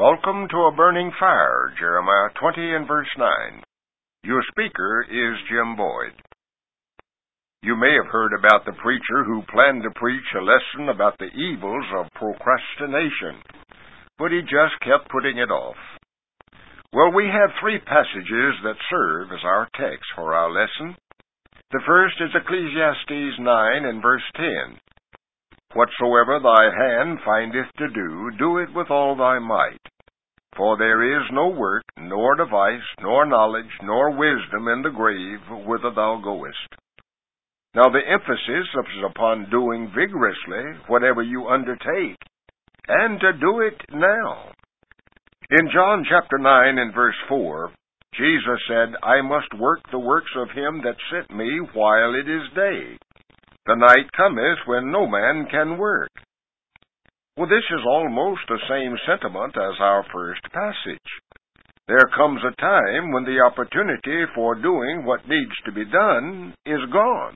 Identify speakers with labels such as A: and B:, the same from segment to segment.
A: Welcome to A Burning Fire, Jeremiah 20 and verse 9. Your speaker is Jim Boyd. You may have heard about the preacher who planned to preach a lesson about the evils of procrastination, but he just kept putting it off. Well, we have three passages that serve as our text for our lesson. The first is Ecclesiastes 9 and verse 10. Whatsoever thy hand findeth to do, do it with all thy might. For there is no work, nor device, nor knowledge, nor wisdom in the grave whither thou goest. Now the emphasis is upon doing vigorously whatever you undertake, and to do it now. In John chapter 9 and verse 4, Jesus said, I must work the works of him that sent me while it is day. The night cometh when no man can work. Well, this is almost the same sentiment as our first passage. There comes a time when the opportunity for doing what needs to be done is gone.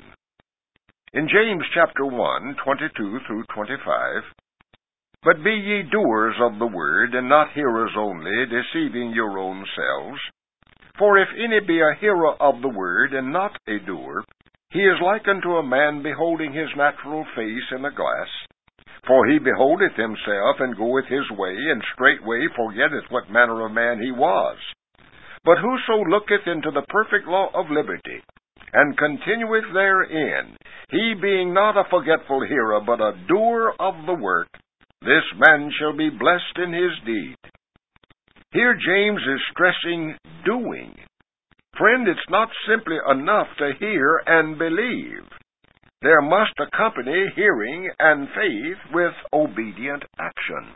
A: In James chapter 1, 22 through 25, But be ye doers of the word, and not hearers only, deceiving your own selves. For if any be a hearer of the word, and not a doer, he is like unto a man beholding his natural face in a glass. For he beholdeth himself, and goeth his way, and straightway forgetteth what manner of man he was. But whoso looketh into the perfect law of liberty, and continueth therein, he being not a forgetful hearer, but a doer of the work, this man shall be blessed in his deed. Here James is stressing doing. Friend, it's not simply enough to hear and believe. There must accompany hearing and faith with obedient action.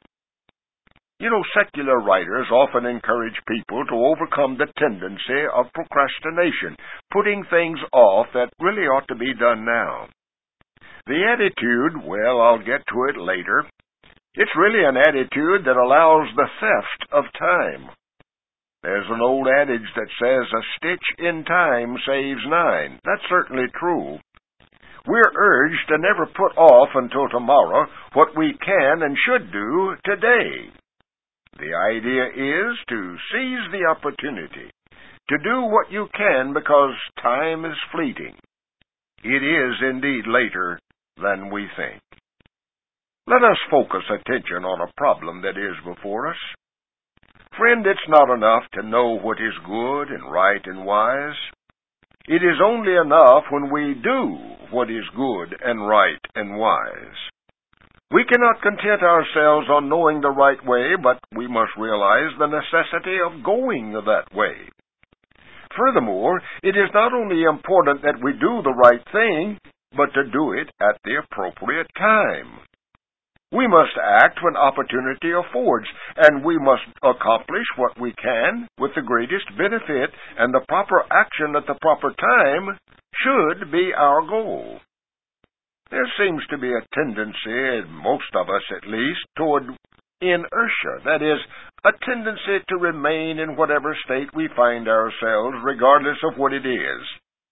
A: You know, secular writers often encourage people to overcome the tendency of procrastination, putting things off that really ought to be done now. The attitude, well, I'll get to it later. It's really an attitude that allows the theft of time. There's an old adage that says, a stitch in time saves nine. That's certainly true. We're urged to never put off until tomorrow what we can and should do today. The idea is to seize the opportunity, to do what you can because time is fleeting. It is indeed later than we think. Let us focus attention on a problem that is before us. Friend, it's not enough to know what is good and right and wise. It is only enough when we do what is good and right and wise. We cannot content ourselves on knowing the right way, but we must realize the necessity of going that way. Furthermore, it is not only important that we do the right thing, but to do it at the appropriate time. We must act when opportunity affords, and we must accomplish what we can with the greatest benefit, and the proper action at the proper time should be our goal. There seems to be a tendency, in most of us at least, toward inertia, that is, a tendency to remain in whatever state we find ourselves, regardless of what it is.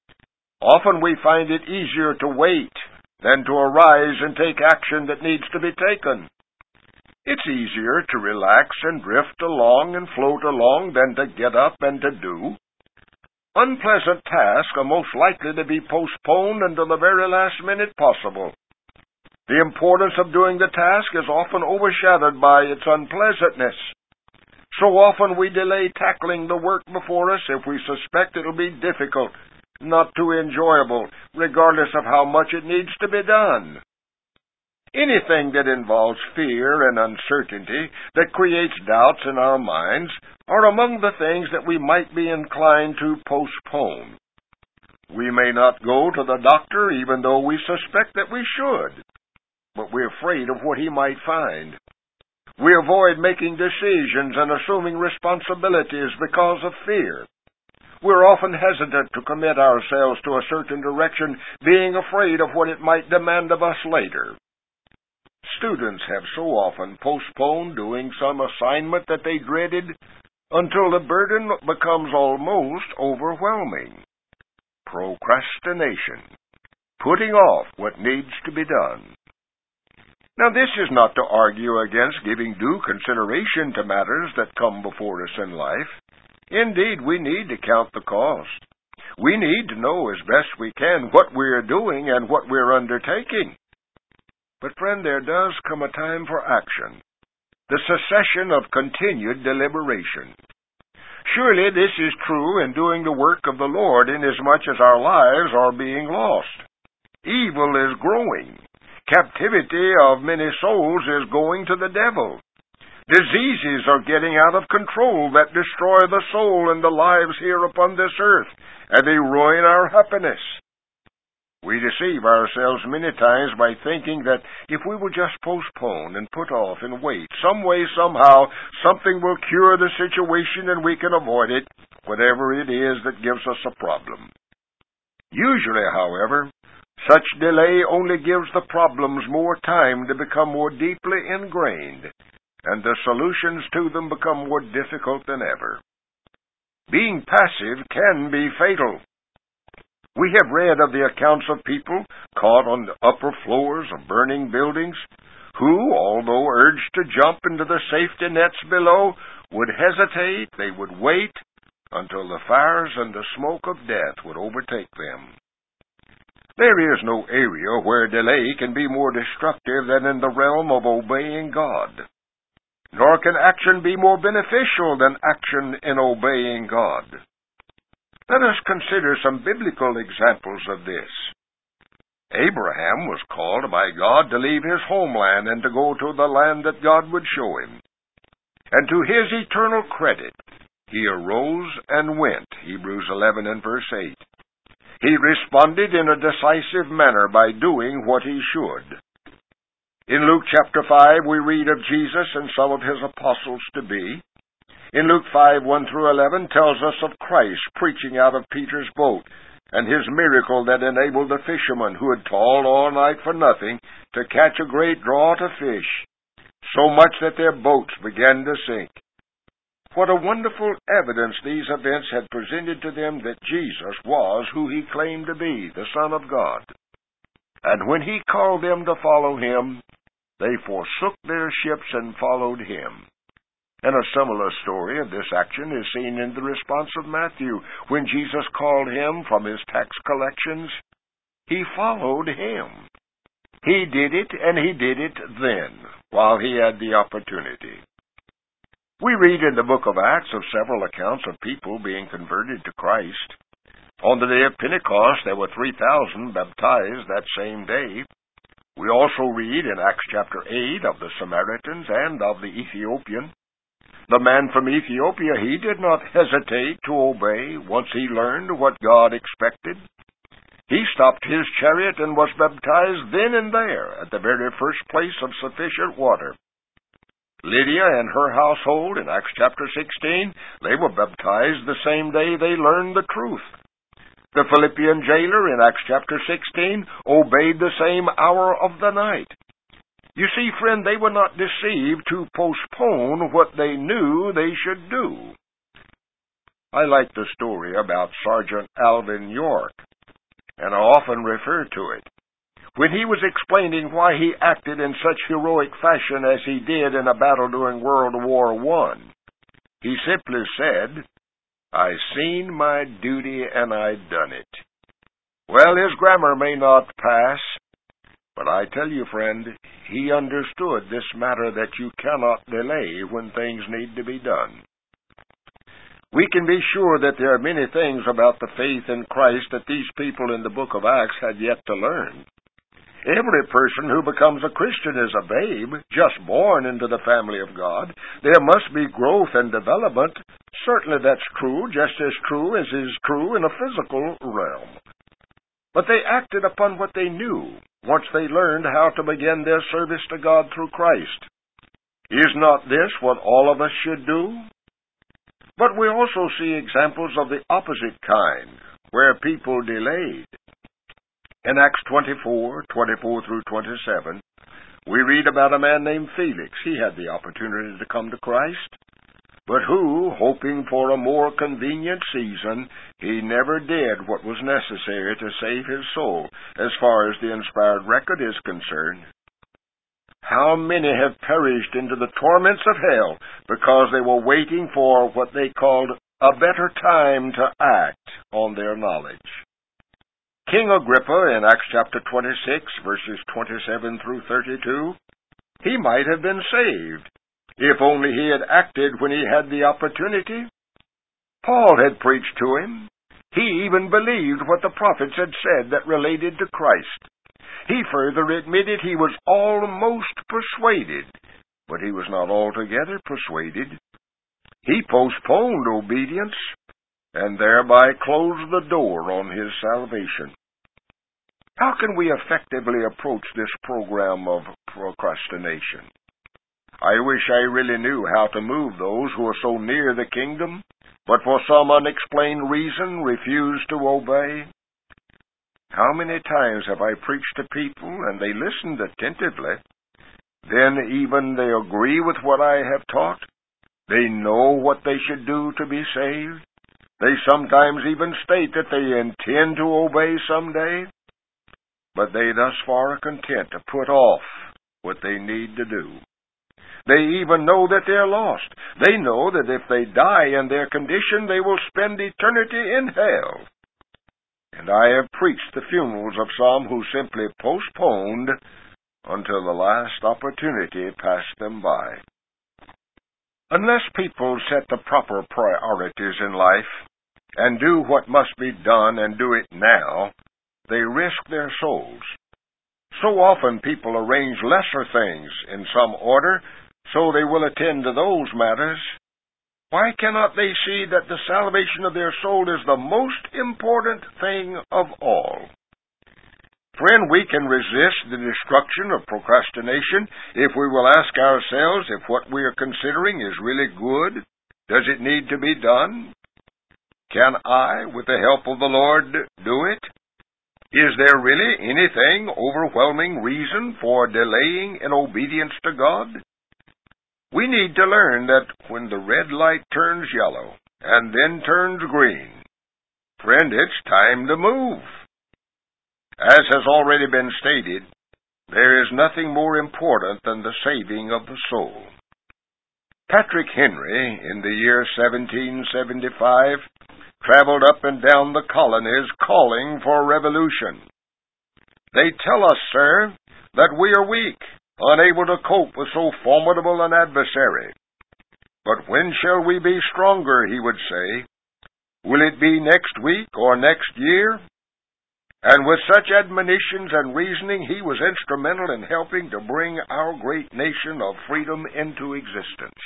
A: Often we find it easier to wait than to arise and take action that needs to be taken. It's easier to relax and drift along and float along than to get up and to do. Unpleasant tasks are most likely to be postponed until the very last minute possible. The importance of doing the task is often overshadowed by its unpleasantness. So often we delay tackling the work before us if we suspect it'll be difficult, not too enjoyable, regardless of how much it needs to be done. Anything that involves fear and uncertainty, that creates doubts in our minds, are among the things that we might be inclined to postpone. We may not go to the doctor even though we suspect that we should, but we're afraid of what he might find. We avoid making decisions and assuming responsibilities because of fear. We're often hesitant to commit ourselves to a certain direction, being afraid of what it might demand of us later. Students have so often postponed doing some assignment that they dreaded until the burden becomes almost overwhelming. Procrastination, putting off what needs to be done. Now, this is not to argue against giving due consideration to matters that come before us in life. Indeed, we need to count the cost. We need to know as best we can what we are doing and what we're undertaking. But, friend, there does come a time for action, the cessation of continued deliberation. Surely this is true in doing the work of the Lord, inasmuch as our lives are being lost. Evil is growing. Captivity of many souls is going to the devil. Diseases are getting out of control that destroy the soul and the lives here upon this earth, and they ruin our happiness. We deceive ourselves many times by thinking that if we will just postpone and put off and wait, some way, somehow, something will cure the situation and we can avoid it, whatever it is that gives us a problem. Usually, however, such delay only gives the problems more time to become more deeply ingrained, and the solutions to them become more difficult than ever. Being passive can be fatal. We have read of the accounts of people caught on the upper floors of burning buildings who, although urged to jump into the safety nets below, would hesitate, they would wait until the fires and the smoke of death would overtake them. There is no area where delay can be more destructive than in the realm of obeying God. Nor can action be more beneficial than action in obeying God. Let us consider some biblical examples of this. Abraham was called by God to leave his homeland and to go to the land that God would show him. And to his eternal credit, he arose and went, Hebrews 11 and verse 8. He responded in a decisive manner by doing what he should. In Luke chapter 5, we read of Jesus and some of his apostles to be. In Luke 5, 1 through 11, tells us of Christ preaching out of Peter's boat and his miracle that enabled the fishermen who had toiled all night for nothing to catch a great draught of fish, so much that their boats began to sink. What a wonderful evidence these events had presented to them that Jesus was who he claimed to be, the Son of God. And when he called them to follow him, they forsook their ships and followed him. And a similar story of this action is seen in the response of Matthew. When Jesus called him from his tax collections, he followed him. He did it, and he did it then, while he had the opportunity. We read in the book of Acts of several accounts of people being converted to Christ. On the day of Pentecost, there were 3,000 baptized that same day. We also read in Acts chapter 8 of the Samaritans and of the Ethiopian. The man from Ethiopia, he did not hesitate to obey once he learned what God expected. He stopped his chariot and was baptized then and there at the very first place of sufficient water. Lydia and her household in Acts chapter 16, they were baptized the same day they learned the truth. The Philippian jailer in Acts chapter 16 obeyed the same hour of the night. You see, friend, they were not deceived to postpone what they knew they should do. I like the story about Sergeant Alvin York, and I often refer to it. When he was explaining why he acted in such heroic fashion as he did in a battle during World War I, he simply said, "I seen my duty and I done it." Well, his grammar may not pass, but I tell you, friend, he understood this matter that you cannot delay when things need to be done. We can be sure that there are many things about the faith in Christ that these people in the book of Acts had yet to learn. Every person who becomes a Christian is a babe, just born into the family of God. There must be growth and development. Certainly that's true, just as true as is true in a physical realm. But they acted upon what they knew once they learned how to begin their service to God through Christ. Is not this what all of us should do? But we also see examples of the opposite kind, where people delayed. In Acts 24 through 27, we read about a man named Felix. He had the opportunity to come to Christ, but who, hoping for a more convenient season, he never did what was necessary to save his soul, as far as the inspired record is concerned. How many have perished into the torments of hell because they were waiting for what they called a better time to act on their knowledge? King Agrippa, in Acts chapter 26, verses 27 through 32, he might have been saved, if only he had acted when he had the opportunity. Paul had preached to him. He even believed what the prophets had said that related to Christ. He further admitted he was almost persuaded, but he was not altogether persuaded. He postponed obedience and thereby closed the door on his salvation. How can we effectively approach this program of procrastination? I wish I really knew how to move those who are so near the kingdom, but for some unexplained reason refuse to obey. How many times have I preached to people and they listened attentively? Then even they agree with what I have taught. They know what they should do to be saved. They sometimes even state that they intend to obey someday. But they thus far are content to put off what they need to do. They even know that they're lost. They know that if they die in their condition, they will spend eternity in hell. And I have preached the funerals of some who simply postponed until the last opportunity passed them by. Unless people set the proper priorities in life and do what must be done and do it now, they risk their souls. So often people arrange lesser things in some order so they will attend to those matters. Why cannot they see that the salvation of their soul is the most important thing of all? Friend, we can resist the destruction of procrastination if we will ask ourselves if what we are considering is really good. Does it need to be done? Can I, with the help of the Lord, do it? Is there really anything overwhelming reason for delaying in obedience to God? We need to learn that when the red light turns yellow and then turns green, friend, it's time to move. As has already been stated, there is nothing more important than the saving of the soul. Patrick Henry, in the year 1775, traveled up and down the colonies calling for revolution. They tell us, sir, that we are weak, unable to cope with so formidable an adversary. But when shall we be stronger, he would say. Will it be next week or next year? And with such admonitions and reasoning, he was instrumental in helping to bring our great nation of freedom into existence.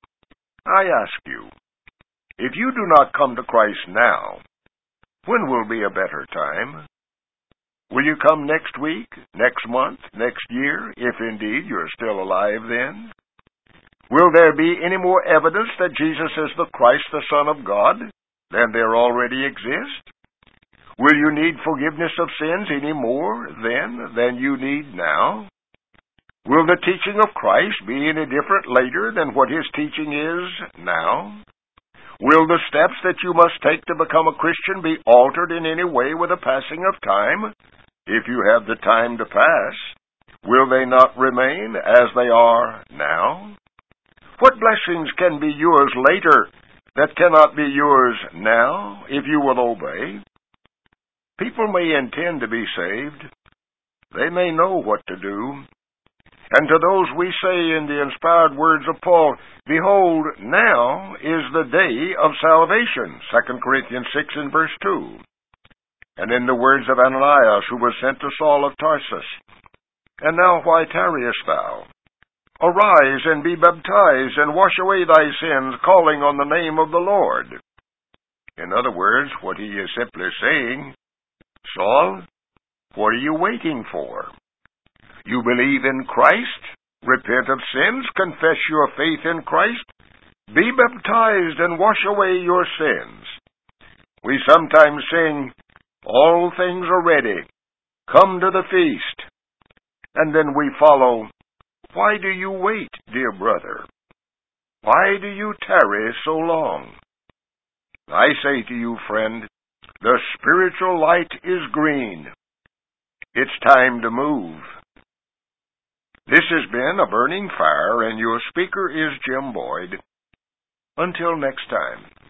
A: I ask you, if you do not come to Christ now, when will be a better time? Will you come next week, next month, next year, if indeed you're still alive then? Will there be any more evidence that Jesus is the Christ, the Son of God, than there already exists? Will you need forgiveness of sins any more then than you need now? Will the teaching of Christ be any different later than what his teaching is now? Will the steps that you must take to become a Christian be altered in any way with the passing of time? If you have the time to pass, will they not remain as they are now? What blessings can be yours later that cannot be yours now if you will obey? People may intend to be saved. They may know what to do. And to those we say in the inspired words of Paul, behold, now is the day of salvation, 2 Corinthians 6 and verse 2. And in the words of Ananias, who was sent to Saul of Tarsus, and now why tarriest thou? Arise and be baptized, and wash away thy sins, calling on the name of the Lord. In other words, what he is simply saying, Saul, what are you waiting for? You believe in Christ, repent of sins, confess your faith in Christ, be baptized and wash away your sins. We sometimes sing, all things are ready, come to the feast. And then we follow, why do you wait, dear brother? Why do you tarry so long? I say to you, friend, the spiritual light is green. It's time to move. This has been A Burning Fire, and your speaker is Jim Boyd. Until next time.